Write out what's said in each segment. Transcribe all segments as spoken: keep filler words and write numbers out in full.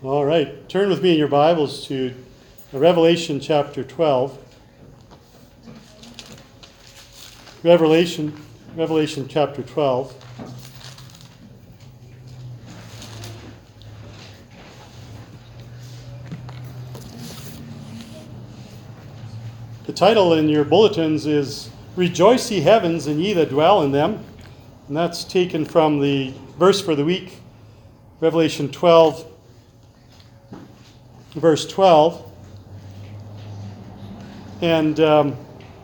All right, turn with me in your Bibles to Revelation chapter twelve. Revelation, Revelation chapter twelve. The title in your bulletins is Rejoice, ye heavens, and ye that dwell in them. And that's taken from the verse for the week, Revelation twelve, verse twelve. And um,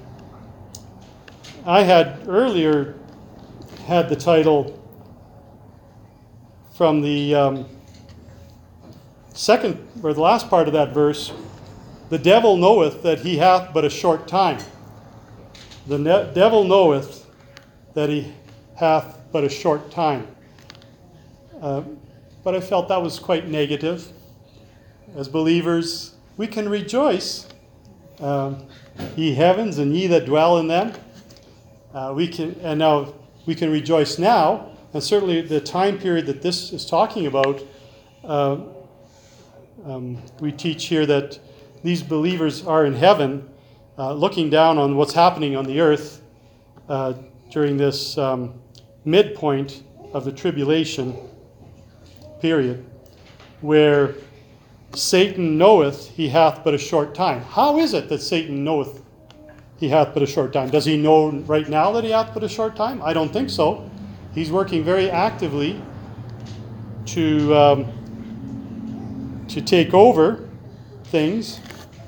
I had earlier had the title from the um, second, or the last part of that verse, the devil knoweth that he hath but a short time. The ne- devil knoweth that he hath but a short time. Uh, but I felt that was quite negative. As believers, we can rejoice, um, ye heavens, and ye that dwell in them. Uh, we can, and now we can rejoice now, and certainly the time period that this is talking about. Uh, um, we teach here that these believers are in heaven, uh, looking down on what's happening on the earth uh, during this um, midpoint of the tribulation period, where Satan knoweth he hath but a short time. How is it that Satan knoweth he hath but a short time? Does he know right now that he hath but a short time? I don't think so. He's working very actively to um, to take over things.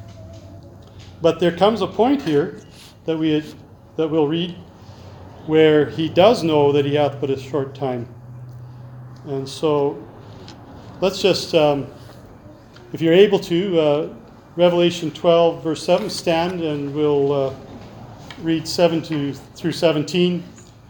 But there comes a point here that we that we'll read where he does know that he hath but a short time. And so let's just, um, if you're able to, uh, Revelation twelve, verse seven, stand and we'll uh, read seven to, through seventeen.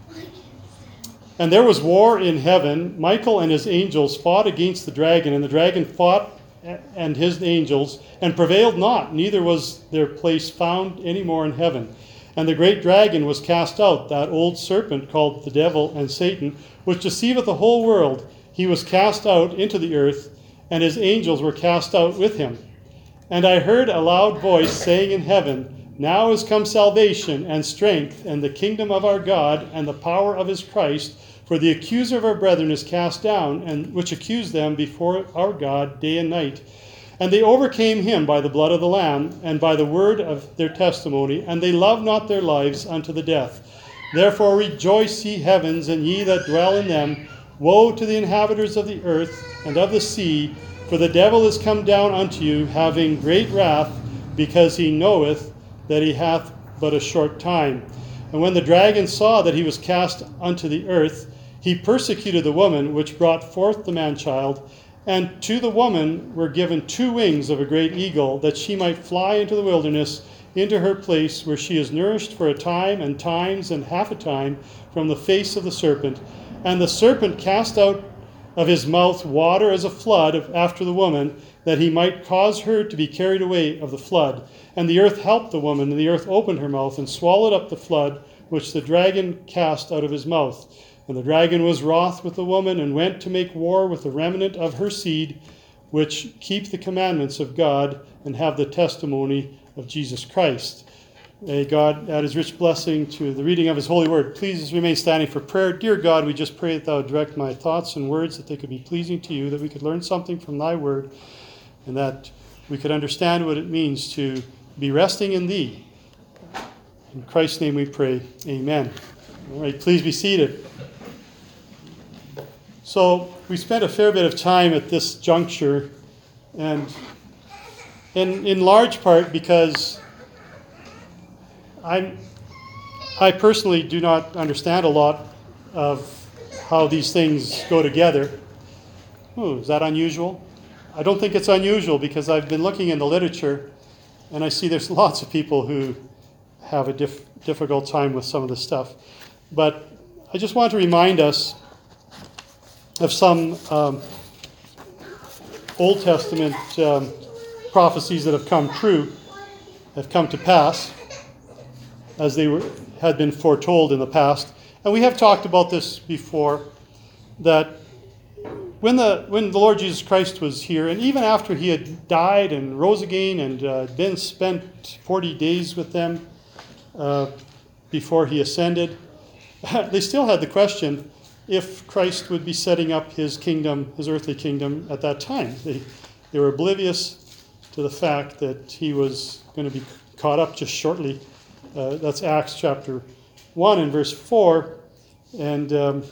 And there was war in heaven. Michael and his angels fought against the dragon, and the dragon fought and his angels, and prevailed not, neither was their place found any more in heaven. And the great dragon was cast out, that old serpent called the devil and Satan, which deceiveth the whole world. He was cast out into the earth, and his angels were cast out with him. And I heard a loud voice saying in heaven, Now is come salvation and strength, and the kingdom of our God, and the power of his Christ. For the accuser of our brethren is cast down, and which accused them before our God day and night. And they overcame him by the blood of the Lamb, and by the word of their testimony, and they loved not their lives unto the death. Therefore rejoice, ye heavens, and ye that dwell in them. Woe to the inhabitants of the earth and of the sea, for the devil is come down unto you, having great wrath, because he knoweth that he hath but a short time. And when the dragon saw that he was cast unto the earth, he persecuted the woman which brought forth the man-child, and to the woman were given two wings of a great eagle, that she might fly into the wilderness, into her place where she is nourished for a time and times and half a time from the face of the serpent. And the serpent cast out of his mouth water as a flood after the woman, that he might cause her to be carried away of the flood. And the earth helped the woman, and the earth opened her mouth and swallowed up the flood which the dragon cast out of his mouth. And the dragon was wroth with the woman, and went to make war with the remnant of her seed, which keep the commandments of God, and have the testimony of Jesus Christ. May God add his rich blessing to the reading of his holy word. Please remain standing for prayer. Dear God, we just pray that thou would direct my thoughts and words, that they could be pleasing to you, that we could learn something from thy word, and that we could understand what it means to be resting in thee. In Christ's name we pray. Amen. All right, please be seated. So we spent a fair bit of time at this juncture, and in, in large part because I'm, I personally do not understand a lot of how these things go together. Oh, is that unusual? I don't think it's unusual, because I've been looking in the literature, and I see there's lots of people who have a diff, difficult time with some of this stuff. But I just want to remind us of some um, Old Testament um, prophecies that have come true, have come to pass, as they were, had been foretold in the past. And we have talked about this before, that when the when the Lord Jesus Christ was here, and even after he had died and rose again and uh, been spent forty days with them uh, before he ascended, they still had the question if Christ would be setting up his kingdom, his earthly kingdom at that time. They, they were oblivious to the fact that he was going to be caught up just shortly. Uh, that's Acts chapter one and verse four. And um,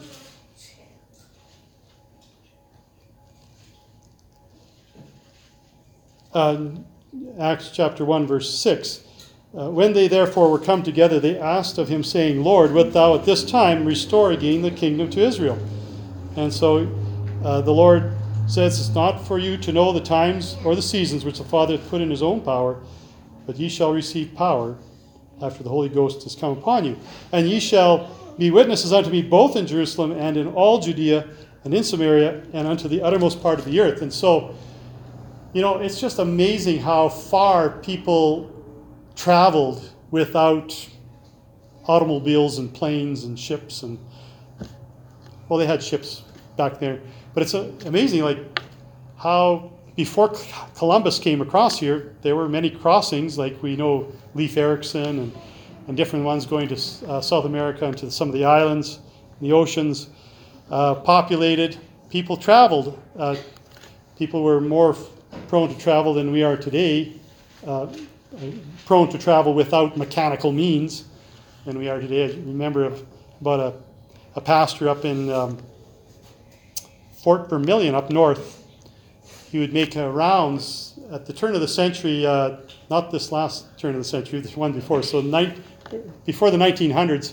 uh, Acts chapter one, verse six. Uh, when they therefore were come together, they asked of him, saying, Lord, wilt thou at this time restore again the kingdom to Israel? And so uh, the Lord says, it's not for you to know the times or the seasons which the Father hath put in his own power, but ye shall receive power after the Holy Ghost is come upon you. And ye shall be witnesses unto me both in Jerusalem and in all Judea and in Samaria and unto the uttermost part of the earth. And so, you know, it's just amazing how far people traveled without automobiles and planes and ships. And, well, they had ships back there. But it's amazing, like, how before Columbus came across here, there were many crossings, like we know Leif Erikson and, and different ones going to uh, South America and to some of the islands, the oceans, uh, populated. People traveled. Uh, people were more prone to travel than we are today, uh, prone to travel without mechanical means than we are today. I remember about a, a pastor up in um, Fort Vermilion up north. He would make uh, rounds at the turn of the century, uh, not this last turn of the century, this one before, so ni- before the nineteen hundreds.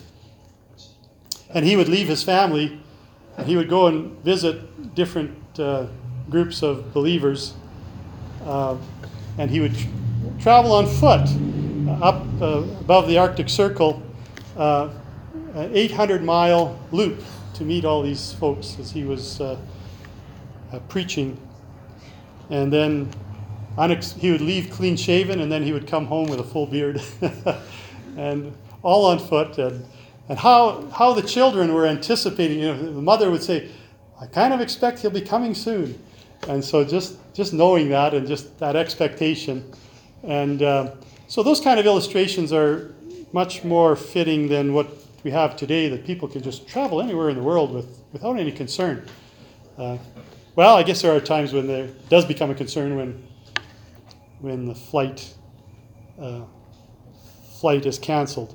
And he would leave his family, and he would go and visit different uh, groups of believers, uh, and he would tr- travel on foot uh, up uh, above the Arctic Circle, uh, an eight hundred mile loop to meet all these folks as he was uh, uh, preaching. And then unex- he would leave clean shaven, and then he would come home with a full beard, and all on foot. And, and how how the children were anticipating. You know, the mother would say, "I kind of expect he'll be coming soon," and so just just knowing that and just that expectation, and uh, so those kind of illustrations are much more fitting than what we have today. That people can just travel anywhere in the world with without any concern. Uh, Well, I guess there are times when there does become a concern when when the flight uh, flight is canceled.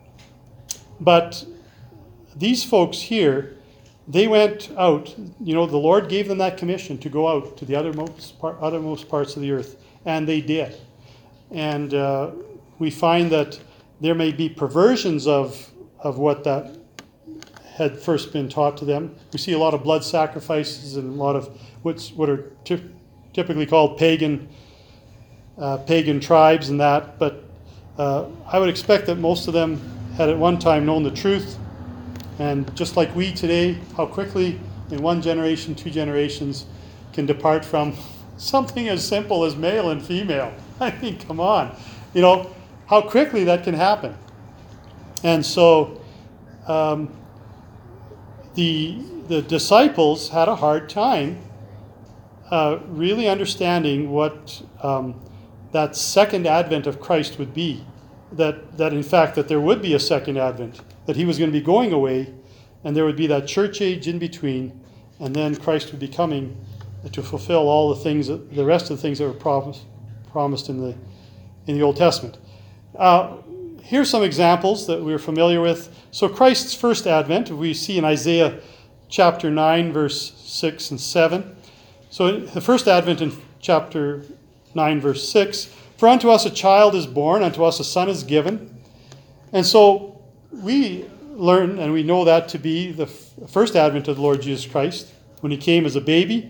But these folks here, they went out. You know, the Lord gave them that commission to go out to the uttermost, part, uttermost parts of the earth, and they did. And uh, we find that there may be perversions of of what that had first been taught to them. We see a lot of blood sacrifices and a lot of what's what are ty- typically called pagan uh, pagan tribes and that. But uh, I would expect that most of them had at one time known the truth. And just like we today, how quickly in one generation, two generations can depart from something as simple as male and female. I mean, come on. You know, how quickly that can happen. And so um, The, the disciples had a hard time uh, really understanding what um, that second advent of Christ would be. That, that in fact, that there would be a second advent, that he was going to be going away, and there would be that church age in between, and then Christ would be coming to fulfill all the things, that, the rest of the things that were promised, promised in the in the Old Testament. Uh, Here's some examples that we're familiar with. So Christ's first advent, we see in Isaiah chapter nine, verse six and seven. So the first advent in chapter nine, verse six, for unto us a child is born, unto us a son is given. And so we learn, and we know that to be the first advent of the Lord Jesus Christ, when he came as a baby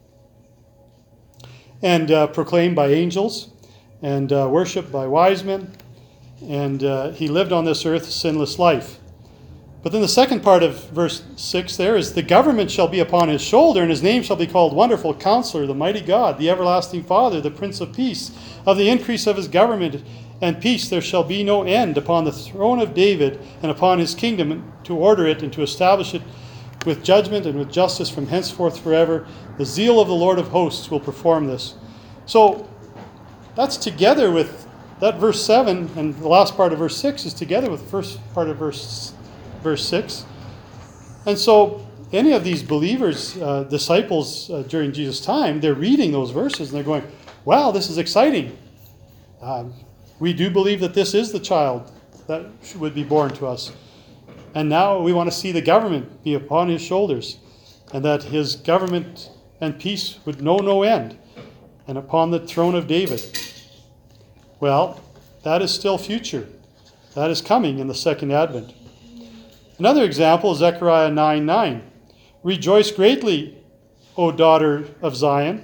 and uh, proclaimed by angels and uh, worshipped by wise men. And uh, he lived on this earth a sinless life. But then the second part of verse six there is, the government shall be upon his shoulder, and his name shall be called Wonderful Counselor, the Mighty God, the Everlasting Father, the Prince of Peace. Of the increase of his government and peace there shall be no end upon the throne of David and upon his kingdom, to order it and to establish it with judgment and with justice from henceforth forever. The zeal of the Lord of hosts will perform this. So that's together with that verse seven, and the last part of verse six is together with the first part of verse, verse six. And so any of these believers, uh, disciples uh, during Jesus' time, they're reading those verses and they're going, wow, this is exciting. Um, we do believe that this is the child that would be born to us. And now we want to see the government be upon his shoulders, and that his government and peace would know no end, and upon the throne of David. Well, that is still future. That is coming in the second advent. Another example is Zechariah nine nine. Rejoice greatly, O daughter of Zion.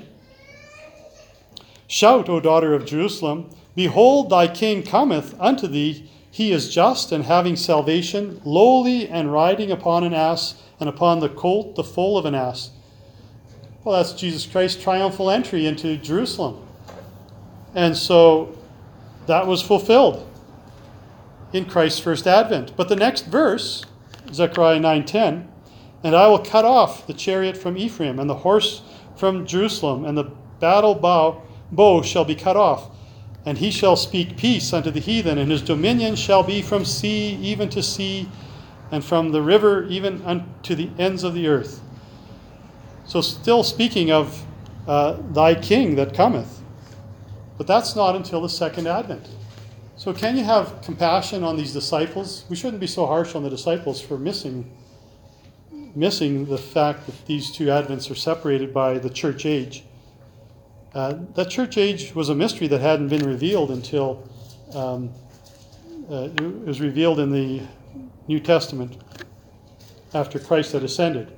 Shout, O daughter of Jerusalem. Behold, thy king cometh unto thee. He is just and having salvation, lowly and riding upon an ass, and upon the colt, the foal of an ass. Well, that's Jesus Christ's triumphal entry into Jerusalem. And so that was fulfilled in Christ's first advent. But the next verse, Zechariah nine ten, and I will cut off the chariot from Ephraim, and the horse from Jerusalem, and the battle bow, bow shall be cut off. And he shall speak peace unto the heathen, and his dominion shall be from sea even to sea, and from the river even unto the ends of the earth. So still speaking of uh, thy king that cometh. But that's not until the second advent. So can you have compassion on these disciples? We shouldn't be so harsh on the disciples for missing, missing the fact that these two advents are separated by the church age. Uh, that church age was a mystery that hadn't been revealed until um, uh, it was revealed in the New Testament after Christ had ascended.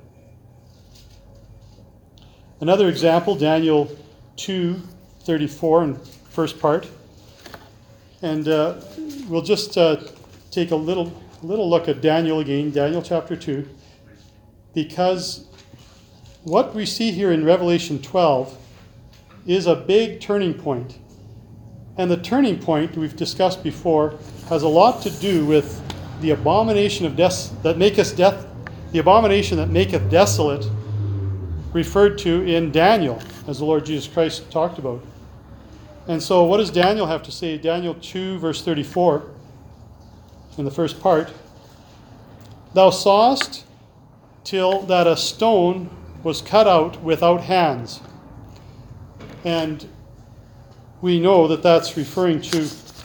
Another example, Daniel two thirty-four in first part. And uh, we'll just uh, take a little, little look at Daniel again, Daniel chapter two, because what we see here in Revelation twelve is a big turning point. And the turning point, we've discussed before, has a lot to do with the abomination of death that maketh death, the abomination that maketh desolate, referred to in Daniel, as the Lord Jesus Christ talked about. And so what does Daniel have to say? Daniel two, verse thirty-four, in the first part. Thou sawest till that a stone was cut out without hands. And we know that that's referring to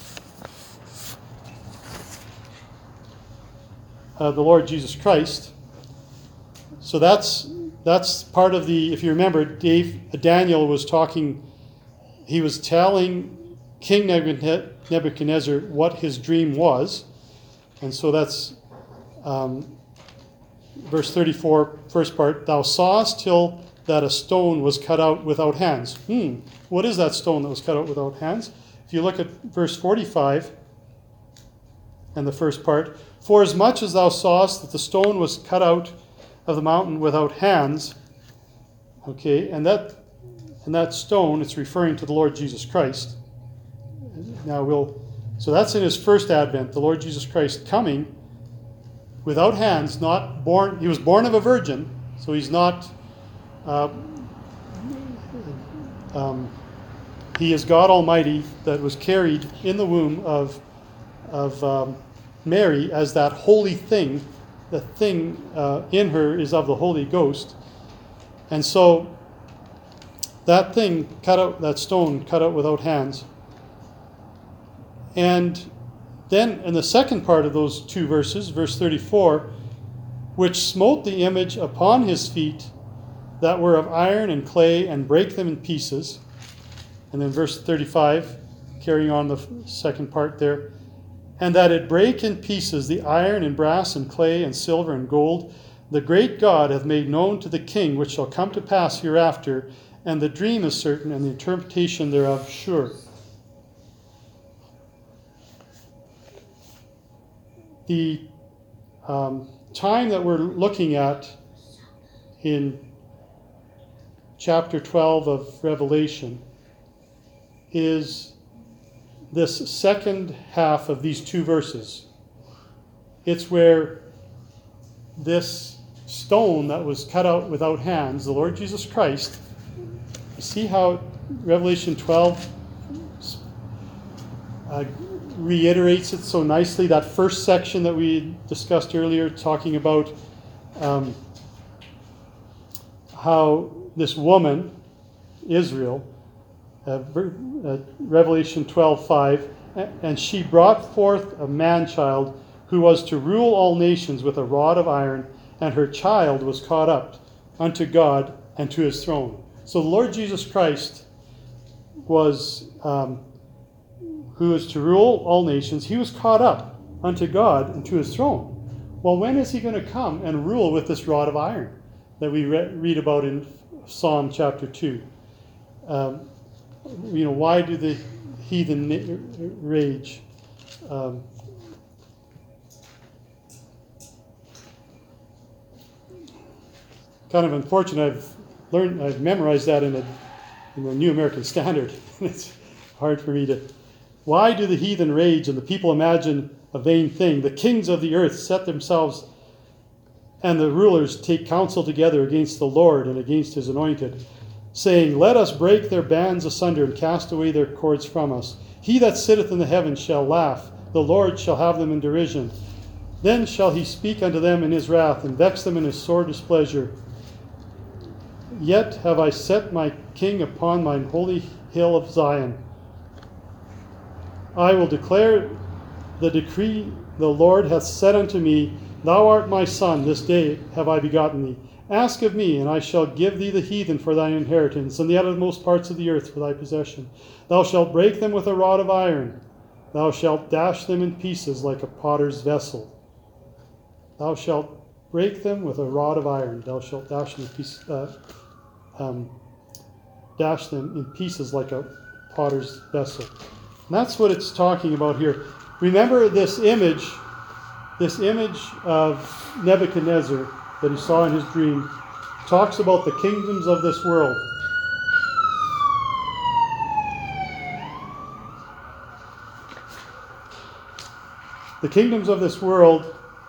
uh, the Lord Jesus Christ. So that's that's part of the, if you remember, Dave, Daniel was talking, he was telling King Nebuchadnezzar what his dream was. And so that's um, verse thirty-four, first part. Thou sawest till that a stone was cut out without hands. Hmm, what is that stone that was cut out without hands? If you look at verse forty-five and the first part, for as much as thou sawest that the stone was cut out of the mountain without hands, okay, and that and that stone, it's referring to the Lord Jesus Christ. Now we'll, so that's in his first advent, the Lord Jesus Christ coming without hands, not born, he was born of a virgin, so he's not Uh, um, he is God Almighty that was carried in the womb of, of um, Mary as that holy thing. The thing uh, in her is of the Holy Ghost. And so that thing cut out, that stone cut out without hands. And then in the second part of those two verses, verse thirty-four, which smote the image upon his feet, that were of iron and clay, and brake them in pieces. And then verse thirty-five, carrying on the second part there. And that it brake in pieces the iron and brass and clay and silver and gold, the great God hath made known to the king which shall come to pass hereafter, and the dream is certain, and the interpretation thereof sure. The um, time that we're looking at in chapter twelve of Revelation is this second half of these two verses. It's where this stone that was cut out without hands, the Lord Jesus Christ. You see how Revelation twelve uh, reiterates it so nicely? That first section that we discussed earlier, talking about um, how this woman, Israel, uh, uh, Revelation twelve five, and she brought forth a man-child who was to rule all nations with a rod of iron, and her child was caught up unto God and to his throne. So the Lord Jesus Christ was, um, who is to rule all nations, he was caught up unto God and to his throne. Well, when is he going to come and rule with this rod of iron that we re- read about in Psalm chapter two? Um, you know, why do the heathen rage? Um, kind of unfortunate. I've learned, I've memorized that in, a, in the New American Standard. It's hard for me to. Why do the heathen rage and the people imagine a vain thing? The kings of the earth set themselves, and the rulers take counsel together against the Lord and against his anointed, saying, let us break their bands asunder and cast away their cords from us. He that sitteth in the heavens shall laugh. The Lord shall have them in derision. Then shall he speak unto them in his wrath, and vex them in his sore displeasure. Yet have I set my king upon mine holy hill of Zion. I will declare the decree the Lord hath said unto me, thou art my son, this day have I begotten thee. Ask of me, and I shall give thee the heathen for thine inheritance, and the uttermost parts of the earth for thy possession. Thou shalt break them with a rod of iron. Thou shalt dash them in pieces like a potter's vessel. Thou shalt break them with a rod of iron. Thou shalt dash them in pieces, uh, um, dash them in pieces like a potter's vessel. And that's what it's talking about here. Remember this image, this image of Nebuchadnezzar that he saw in his dream, talks about the kingdoms of this world. The kingdoms of this world,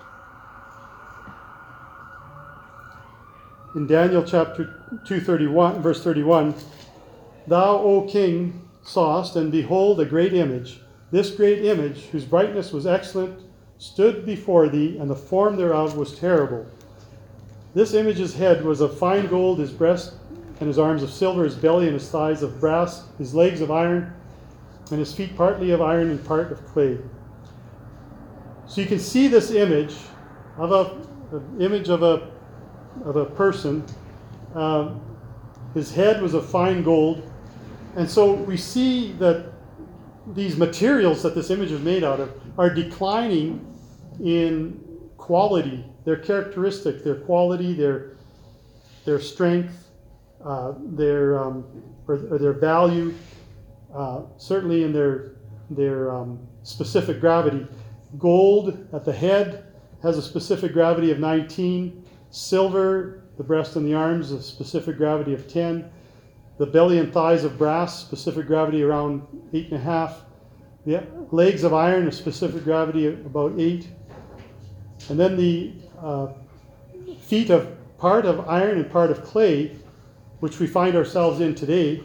in Daniel chapter two thirty-one, verse thirty-one, thou, O king, sawest, and behold, a great image. This great image, whose brightness was excellent, stood before thee, and the form thereof was terrible. This image's head was of fine gold, his breast and his arms of silver, his belly and his thighs of brass, his legs of iron, and his feet partly of iron and part of clay. So you can see this image of a, an image of a of a person. Um, his head was of fine gold, and so we see that these materials that this image is made out of are declining in quality, their characteristic, their quality, their their strength, uh, their um, or, or their value, uh, certainly in their their um, specific gravity. Gold at the head has a specific gravity of nineteen. Silver, the breast and the arms, a specific gravity of ten. The belly and thighs of brass, specific gravity around eight and a half. The legs of iron, a specific gravity of about eight. And then the uh, feet of part of iron and part of clay, which we find ourselves in today,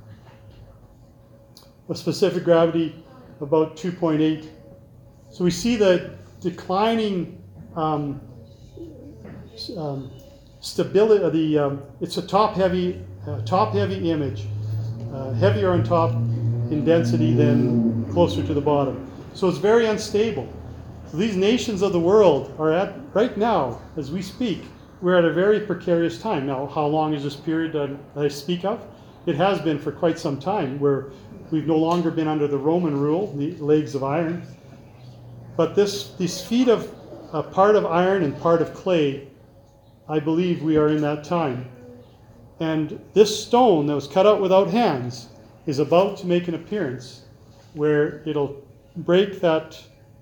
a specific gravity of about two point eight. So we see the declining um, um, stability. The um, it's a top-heavy, uh, top-heavy image, uh, heavier on top in density than closer to the bottom. So it's very unstable. So these nations of the world are at, right now, as we speak, we're at a very precarious time. Now, how long is this period that I speak of? It has been for quite some time, where we've no longer been under the Roman rule, the legs of iron. But this, these feet of uh, part of iron and part of clay, I believe we are in that time. And this stone that was cut out without hands is about to make an appearance where it'll break that,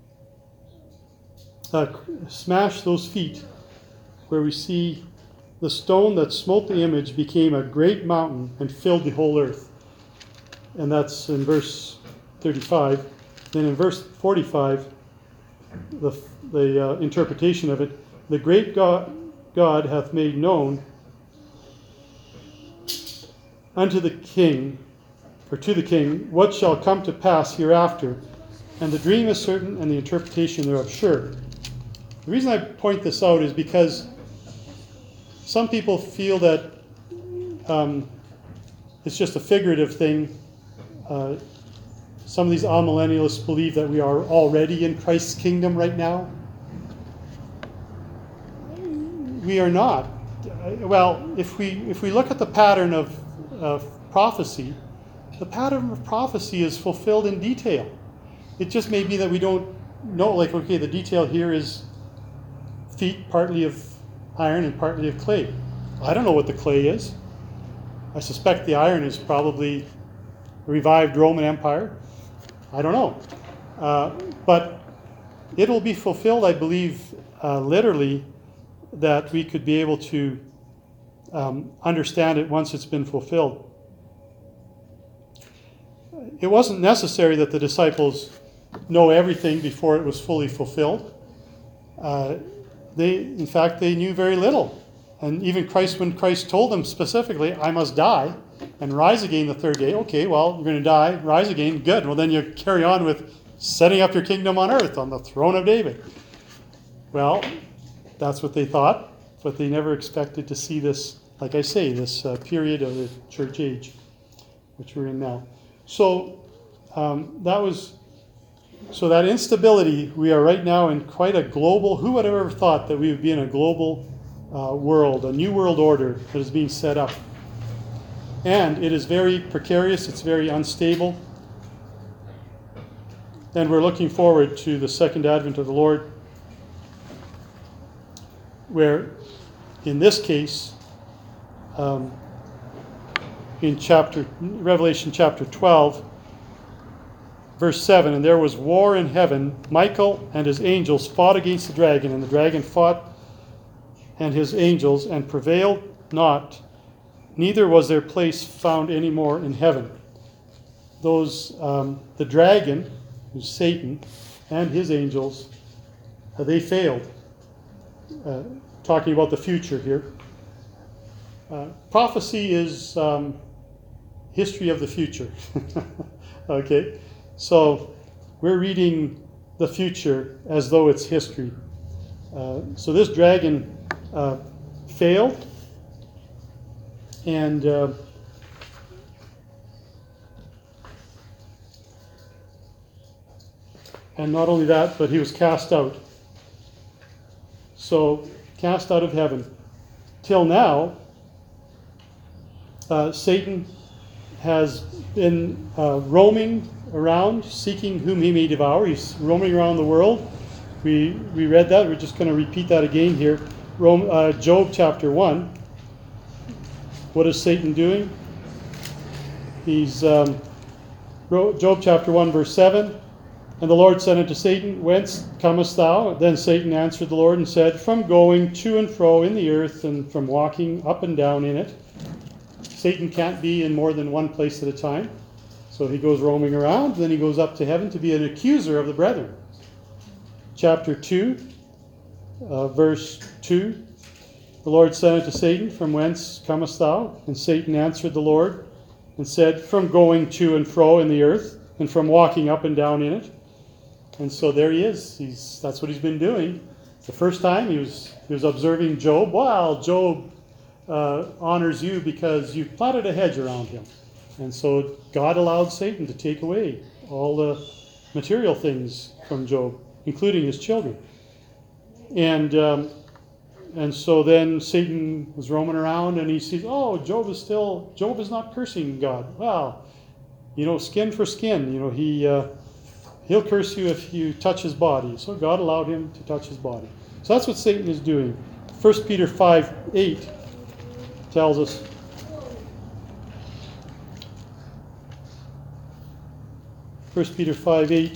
uh, smash those feet, where we see the stone that smote the image became a great mountain and filled the whole earth. And that's in verse thirty-five. Then in verse forty-five, the, the uh, interpretation of it, the great God, God hath made known unto the king, or to the king, what shall come to pass hereafter. And the dream is certain, and the interpretation thereof sure. The reason I point this out is because some people feel that um, it's just a figurative thing. Uh, some of these amillennialists believe that we are already in Christ's kingdom right now. We are not. Well, if we if we look at the pattern of, of prophecy, the pattern of prophecy is fulfilled in detail. It just may be that we don't know, like, okay, the detail here is feet partly of iron and partly of clay. I don't know what the clay is. I suspect the iron is probably the revived Roman Empire. I don't know. Uh, but it will be fulfilled, I believe, uh, literally, that we could be able to um, understand it once it's been fulfilled. It wasn't necessary that the disciples know everything before it was fully fulfilled. Uh, they, in fact, they knew very little. And even Christ, when Christ told them specifically, I must die and rise again the third day. Okay, well, you're going to die, rise again. Good. Well, then you carry on with setting up your kingdom on earth on the throne of David. Well, that's what they thought, but they never expected to see this, like I say, this uh, period of the church age, which we're in now. So um, that was, so that instability, we are right now in quite a global, who would have ever thought that we would be in a global uh, world, a new world order that is being set up. And it is very precarious, it's very unstable. And we're looking forward to the second advent of the Lord, where in this case, um, in chapter Revelation chapter twelve, verse seven, and there was war in heaven. Michael and his angels fought against the dragon, and the dragon fought and his angels, and prevailed not, neither was their place found any more in heaven. Those, um, the dragon, who's Satan, and his angels, uh, they failed. Uh, talking about the future here. Uh, prophecy is um, history of the future. Okay? So we're reading the future as though it's history. Uh, so this dragon uh, failed, and uh, and not only that, but he was cast out. So cast out of heaven. Till now, uh, Satan has been uh, roaming around, seeking whom he may devour. He's roaming around the world. We we read that. We're just going to repeat that again here. Rome, uh, Job chapter one. What is Satan doing? He's um, Job chapter one, verse seven. And the Lord said unto Satan, Whence comest thou? Then Satan answered the Lord and said, From going to and fro in the earth, and from walking up and down in it. Satan can't be in more than one place at a time. So he goes roaming around, then he goes up to heaven to be an accuser of the brethren. Chapter two, uh, verse two. The Lord said unto Satan, From whence comest thou? And Satan answered the Lord and said, From going to and fro in the earth, and from walking up and down in it. And so there he is. He's that's what he's been doing. The first time he was he was observing Job. Well, Job uh, honors you because you planted a hedge around him. And so God allowed Satan to take away all the material things from Job, including his children. And um, and so then Satan was roaming around, and he sees, oh, Job is still Job is not cursing God. Well, you know, skin for skin. You know, he. Uh, He'll curse you if you touch his body. So God allowed him to touch his body. So that's what Satan is doing. First Peter five eight tells us, First Peter five eight,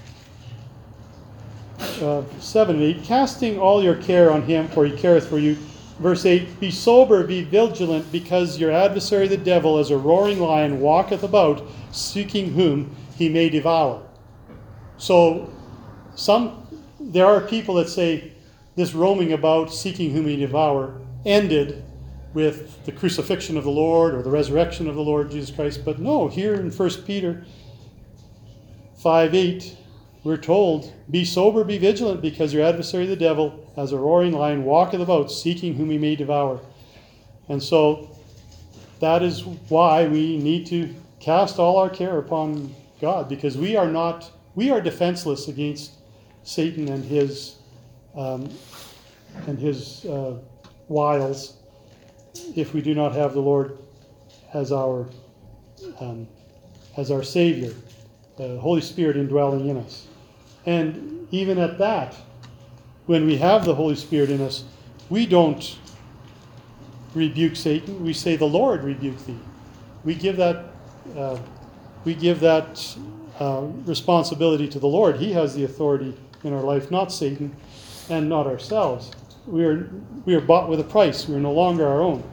uh, seven and eight, casting all your care on him, for he careth for you. Verse eight, be sober, be vigilant, because your adversary the devil, as a roaring lion, walketh about, seeking whom he may devour. So, some there are people that say, this roaming about, seeking whom he devour, ended with the crucifixion of the Lord or the resurrection of the Lord Jesus Christ. But no, here in First Peter five eight, we're told, be sober, be vigilant, because your adversary the devil, as a roaring lion, walketh about, seeking whom he may devour. And so that is why we need to cast all our care upon God, because we are not, we are defenseless against Satan and his um, and his uh, wiles if we do not have the Lord as our um, as our Savior, the Holy Spirit indwelling in us. And even at that, when we have the Holy Spirit in us, we don't rebuke Satan. We say, the Lord rebuke thee. We give that uh, we give that uh, responsibility to the Lord. He has the authority in our life, not Satan, and not ourselves. We are we are bought with a price. We are no longer our own.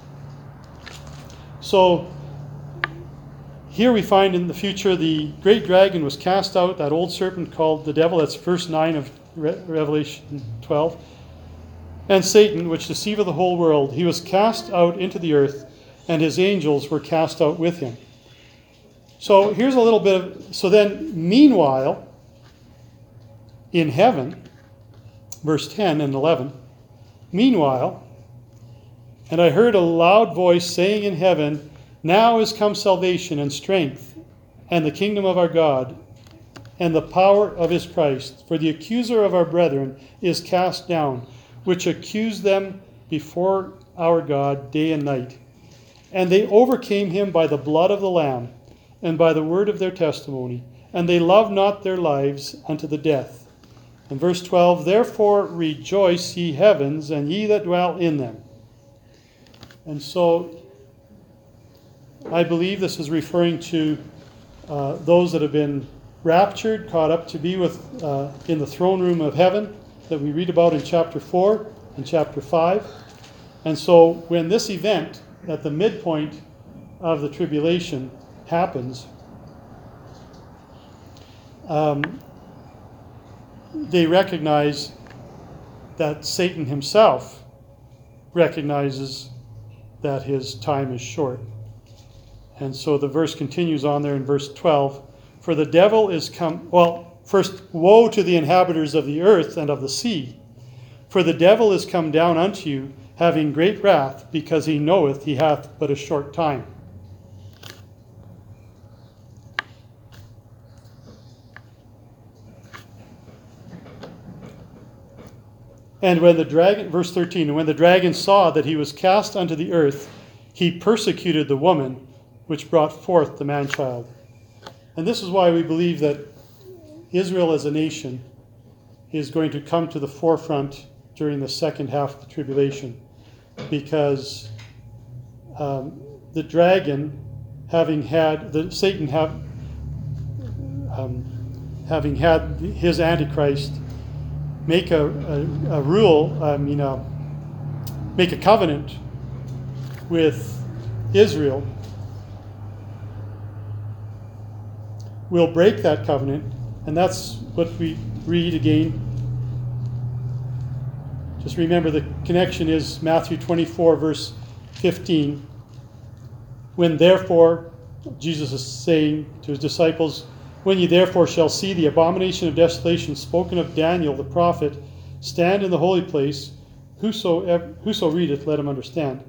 So here we find in the future the great dragon was cast out, that old serpent called the devil. That's verse nine of Re- Revelation twelve. And Satan, which deceiveth the whole world, he was cast out into the earth, and his angels were cast out with him. So here's a little bit of, so then meanwhile, in heaven, verse ten and eleven, meanwhile, and I heard a loud voice saying in heaven, now is come salvation and strength, and the kingdom of our God, and the power of his Christ. For the accuser of our brethren is cast down, which accused them before our God day and night. And they overcame him by the blood of the Lamb, and by the word of their testimony, and they loved not their lives unto the death. And verse twelve, therefore rejoice, ye heavens, and ye that dwell in them. And so I believe this is referring to uh, those that have been raptured, caught up to be with uh, in the throne room of heaven, that we read about in chapter four and chapter five. And so when this event at the midpoint of the tribulation happens, um, they recognize that Satan himself recognizes that his time is short. And so the verse continues on there in verse twelve. For the devil is come, well, first, woe to the inhabitants of the earth and of the sea. For the devil is come down unto you, having great wrath, because he knoweth he hath but a short time. And when the dragon, verse thirteen, and when the dragon saw that he was cast unto the earth, he persecuted the woman which brought forth the man-child. And this is why we believe that Israel as a nation is going to come to the forefront during the second half of the tribulation, because um, the dragon, having had the Satan have um, having had his Antichrist make a, a, a rule, I mean, uh, make a covenant with Israel, will break that covenant, and that's what we read again. Just remember the connection is Matthew twenty-four, verse fifteen. When therefore, Jesus is saying to his disciples, when ye therefore shall see the abomination of desolation spoken of Daniel the prophet stand in the holy place, whoso, whoso readeth, let him understand.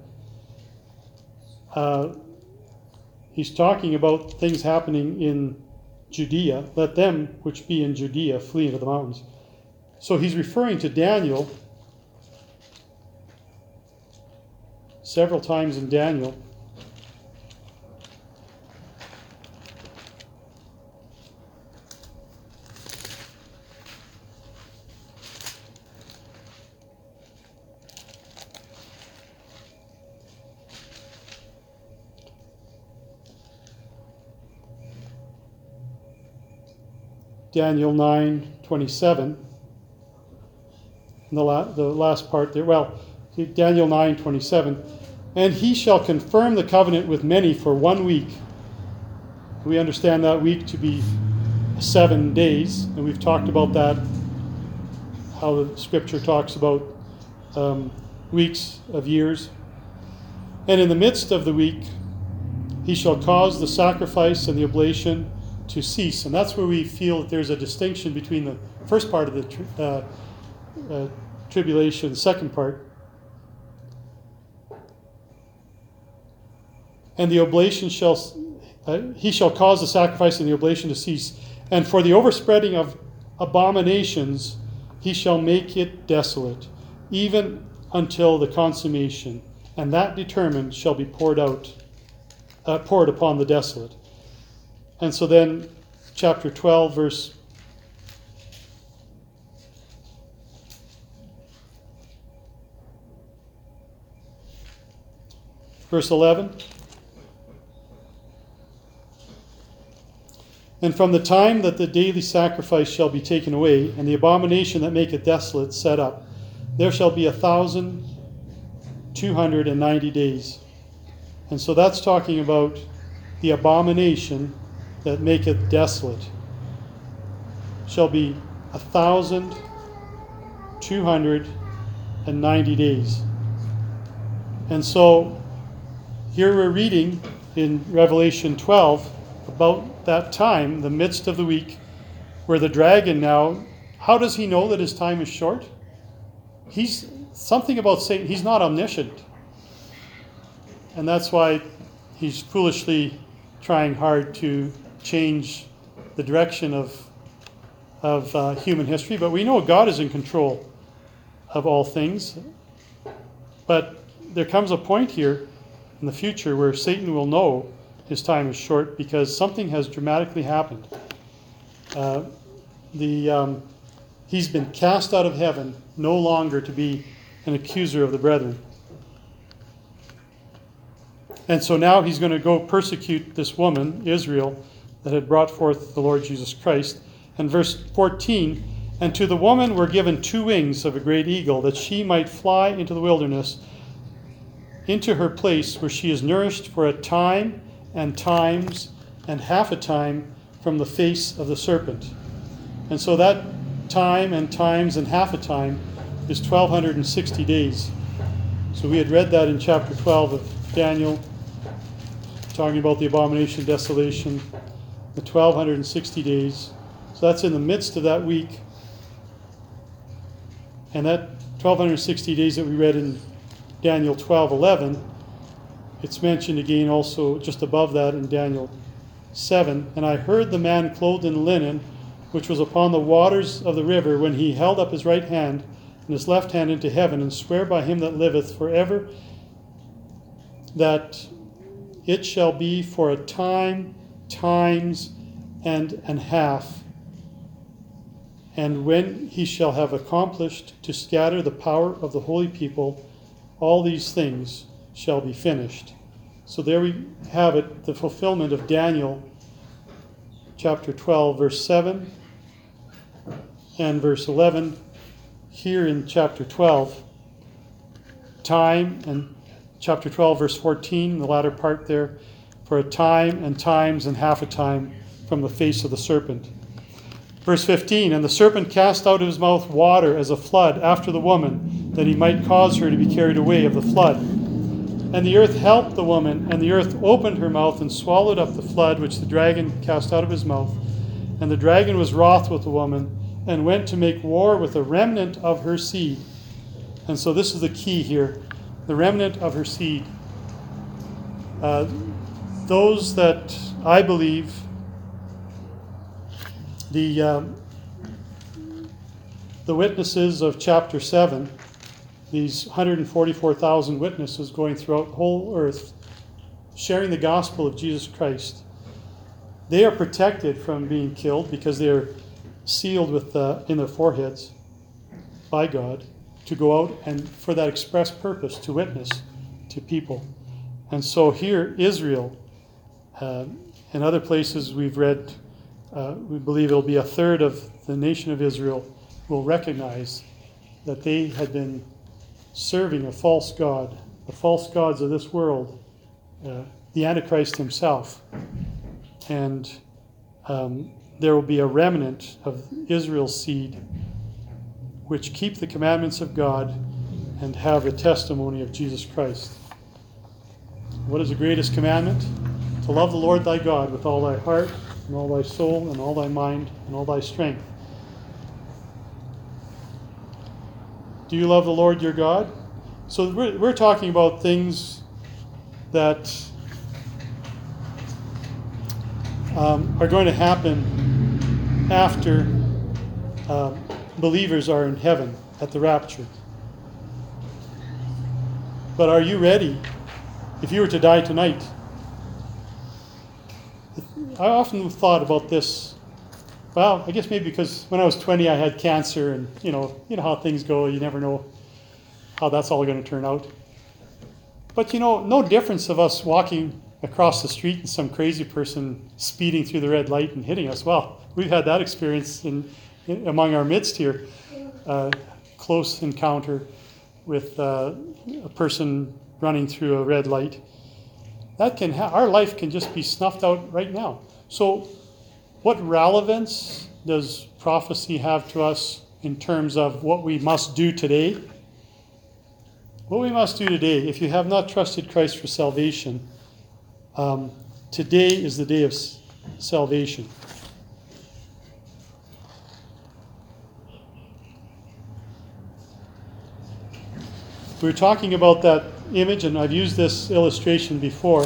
Uh, he's talking about things happening in Judea. Let them which be in Judea flee into the mountains. So he's referring to Daniel several times in Daniel. Daniel nine twenty-seven. And the, la- the last part there, well, Daniel nine twenty-seven. And he shall confirm the covenant with many for one week. We understand that week to be seven days, and we've talked about that how the scripture talks about um, weeks of years. And in the midst of the week, he shall cause the sacrifice and the oblation to cease. And that's where we feel that there's a distinction between the first part of the tri- uh, uh, tribulation, the second part. And the oblation shall, uh, he shall cause the sacrifice and the oblation to cease. And for the overspreading of abominations, he shall make it desolate, even until the consummation. And that determined shall be poured out, uh, poured upon the desolate. And so then, chapter twelve, verse verse eleven. And from the time that the daily sacrifice shall be taken away, and the abomination that maketh desolate set up, there shall be a thousand two hundred and ninety days. And so that's talking about the abomination that maketh desolate. Shall be a thousand two hundred and ninety days. And so here we're reading in Revelation twelve about that time, the midst of the week, where the dragon now, how does he know that his time is short? He's something about Satan, he's not omniscient. And that's why he's foolishly trying hard to change the direction of, of uh, human history. But we know God is in control of all things. But there comes a point here in the future where Satan will know his time is short because something has dramatically happened. Uh, the um, he's been cast out of heaven, no longer to be an accuser of the brethren. And so now he's going to go persecute this woman, Israel, that had brought forth the Lord Jesus Christ. And verse fourteen, and to the woman were given two wings of a great eagle, that she might fly into the wilderness, into her place where she is nourished for a time and times and half a time from the face of the serpent. And so that time and times and half a time is twelve sixty days. So we had read that in chapter twelve of Daniel, talking about the abomination of desolation, the twelve sixty days. So that's in the midst of that week. And that twelve sixty days that we read in Daniel twelve eleven, it's mentioned again also just above that in Daniel seven. And I heard the man clothed in linen, which was upon the waters of the river, when he held up his right hand and his left hand into heaven, and swear by him that liveth forever, that it shall be for a time, times, and an half. And when he shall have accomplished to scatter the power of the holy people, all these things shall be finished. So there we have it, the fulfillment of Daniel chapter twelve, verse seven and verse eleven. Here in chapter twelve, time, and chapter twelve, verse fourteen, the latter part there, for a time and times and half a time from the face of the serpent. Verse fifteen, and the serpent cast out of his mouth water as a flood after the woman, that he might cause her to be carried away of the flood. And the earth helped the woman, and the earth opened her mouth and swallowed up the flood which the dragon cast out of his mouth. And the dragon was wroth with the woman, and went to make war with the remnant of her seed. And so this is the key here, the remnant of her seed. Uh, those that I believe the um, the witnesses of chapter seven, these one hundred forty-four thousand witnesses going throughout the whole earth, sharing the gospel of Jesus Christ, they are protected from being killed because they are sealed with uh, in their foreheads by God to go out and for that express purpose to witness to people. And so here, Israel, uh, in other places we've read, uh, we believe it'll be a third of the nation of Israel will recognize that they had been serving a false god, the false gods of this world, uh, the Antichrist himself. And um, there will be a remnant of Israel's seed which keep the commandments of God and have the testimony of Jesus Christ. What is the greatest commandment? To love the Lord thy God with all thy heart and all thy soul and all thy mind and all thy strength. Do you love the Lord your God? So we're, we're talking about things that um, are going to happen after uh, believers are in heaven at the rapture. But are you ready? If you were to die tonight, I often thought about this. Well, I guess maybe because when I was twenty, I had cancer, and you know, you know how things go. You never know how that's all going to turn out. But you know, no difference of us walking across the street and some crazy person speeding through the red light and hitting us. Well, we've had that experience in, in among our midst here. Uh, close encounter with uh, a person running through a red light. That can ha- our life can just be snuffed out right now. So what relevance does prophecy have to us in terms of what we must do today? What we must do today, if you have not trusted Christ for salvation, um, today is the day of s- salvation. We were talking about that image, and I've used this illustration before,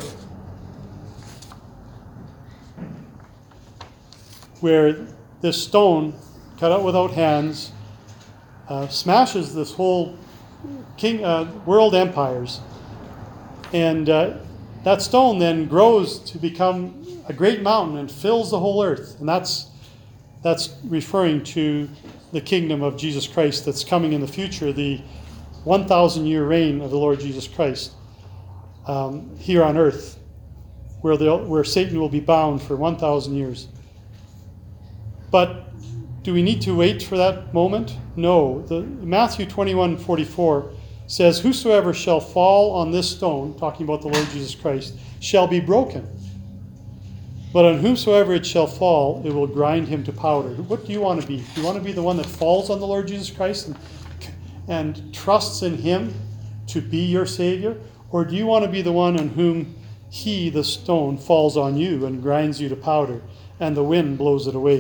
where this stone, cut out without hands, uh, smashes this whole king uh, world empires. And uh, that stone then grows to become a great mountain and fills the whole earth. And that's that's referring to the kingdom of Jesus Christ that's coming in the future, the one thousand year reign of the Lord Jesus Christ um, here on earth, where, where Satan will be bound for one thousand years. But do we need to wait for that moment? No. The, Matthew twenty-one forty-four says, whosoever shall fall on this stone, talking about the Lord Jesus Christ, shall be broken. But on whomsoever it shall fall, it will grind him to powder. What do you want to be? Do you want to be the one that falls on the Lord Jesus Christ and and trusts in him to be your Savior? Or do you want to be the one on whom he, the stone, falls on you and grinds you to powder and the wind blows it away?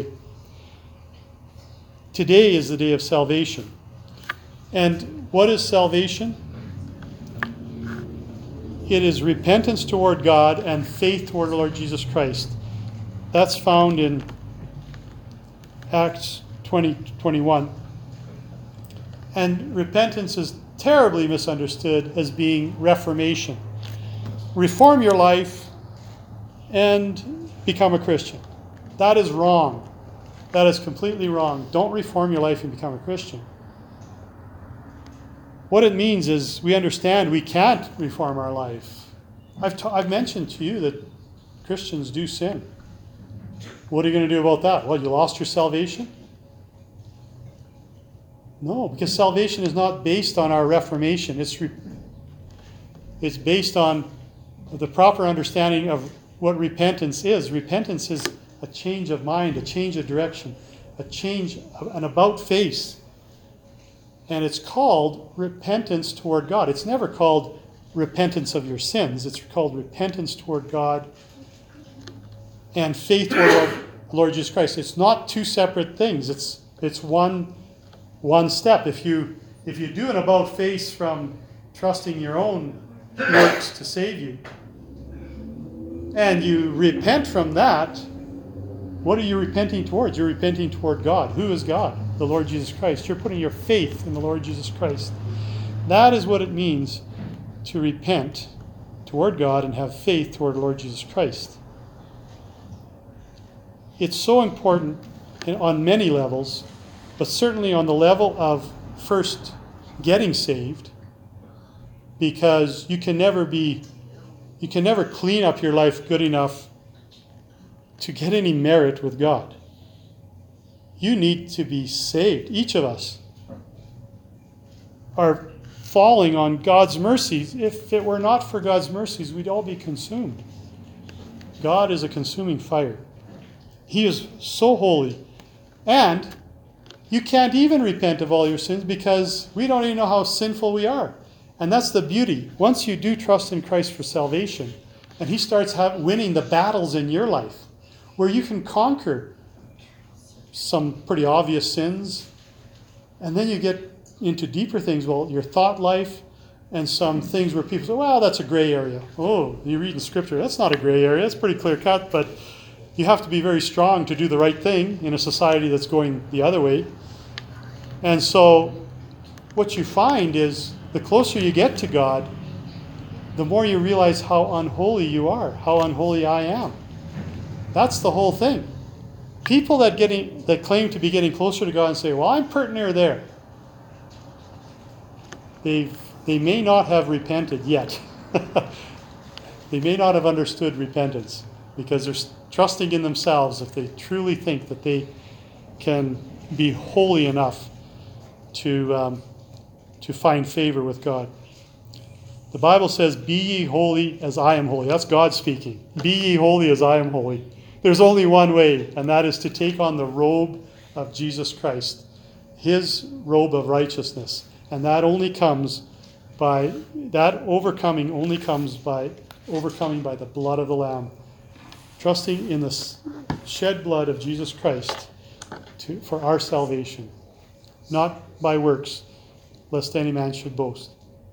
Today is the day of salvation. And what is salvation? It is repentance toward God and faith toward the Lord Jesus Christ. That's found in Acts twenty twenty-one. And repentance is terribly misunderstood as being reformation. Reform your life and become a Christian. That is wrong. That is completely wrong. Don't reform your life and become a Christian. What it means is we understand we can't reform our life. I've, t- I've mentioned to you that Christians do sin. What are you going to do about that? Well, you lost your salvation? No, because salvation is not based on our reformation. It's re- it's based on the proper understanding of what repentance is. Repentance is a change of mind, a change of direction, a change, an about face. And it's called repentance toward God. It's never called repentance of your sins. It's called repentance toward God and faith toward the Lord Jesus Christ. It's not two separate things. It's it's one One step. If you if you do an about face from trusting your own works to save you, and you repent from that, what are you repenting towards? You're repenting toward God. Who is God? The Lord Jesus Christ. You're putting your faith in the Lord Jesus Christ. That is what it means to repent toward God and have faith toward the Lord Jesus Christ. It's so important on many levels, but certainly on the level of first getting saved, because you can never be, you can never clean up your life good enough to get any merit with God. You need to be saved. Each of us are falling on God's mercies. If it were not for God's mercies, we'd all be consumed. God is a consuming fire. He is so holy. And you can't even repent of all your sins because we don't even know how sinful we are. And that's the beauty. Once you do trust in Christ for salvation, and he starts have, winning the battles in your life, where you can conquer some pretty obvious sins, and then you get into deeper things, well, your thought life, and some things where people say, well, that's a gray area. Oh, you read in Scripture, that's not a gray area, it's pretty clear cut, but you have to be very strong to do the right thing in a society that's going the other way. And so what you find is the closer you get to God, the more you realize how unholy you are, how unholy I am. That's the whole thing. People that getting that claim to be getting closer to God and say, well, I'm pretty near there. They they may not have repented yet. They may not have understood repentance because they're trusting in themselves if they truly think that they can be holy enough to um, to find favor with God. The Bible says, be ye holy as I am holy. That's God speaking. Be ye holy as I am holy. There's only one way, and that is to take on the robe of Jesus Christ, his robe of righteousness. And that only comes by, that overcoming only comes by overcoming by the blood of the Lamb. Trusting in the shed blood of Jesus Christ to, for our salvation. Not by works, lest any man should boast.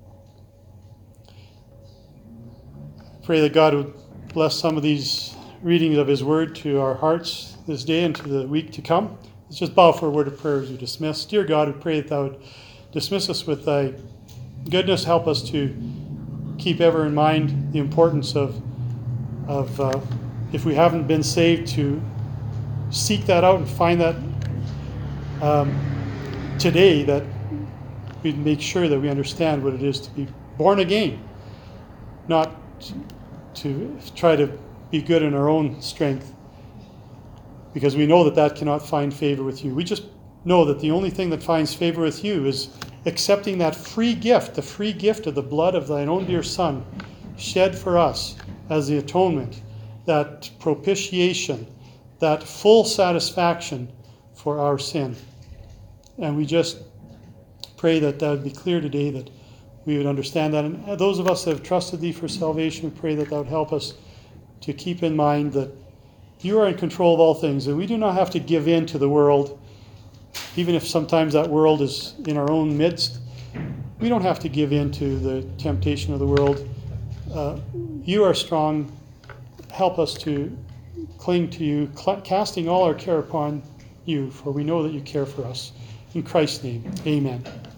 Pray that God would bless some of these readings of his word to our hearts this day and to the week to come. Let's just bow for a word of prayer as we dismiss. Dear God, we pray that thou would dismiss us with thy goodness. Help us to keep ever in mind the importance of, of uh, if we haven't been saved, to seek that out and find that um, today, that we make sure that we understand what it is to be born again, not to try to be good in our own strength, because we know that that cannot find favor with you. We just know that the only thing that finds favor with you is accepting that free gift, the free gift of the blood of thine own dear Son, shed for us as the atonement, that propitiation, that full satisfaction for our sin. And we just pray that that would be clear today, that we would understand that. And those of us that have trusted thee for salvation, we pray that thou would help us to keep in mind that you are in control of all things, and we do not have to give in to the world, even if sometimes that world is in our own midst. We don't have to give in to the temptation of the world. Uh, you are strong. Help us to cling to you, cl- casting all our care upon you, for we know that you care for us. In Christ's name, amen.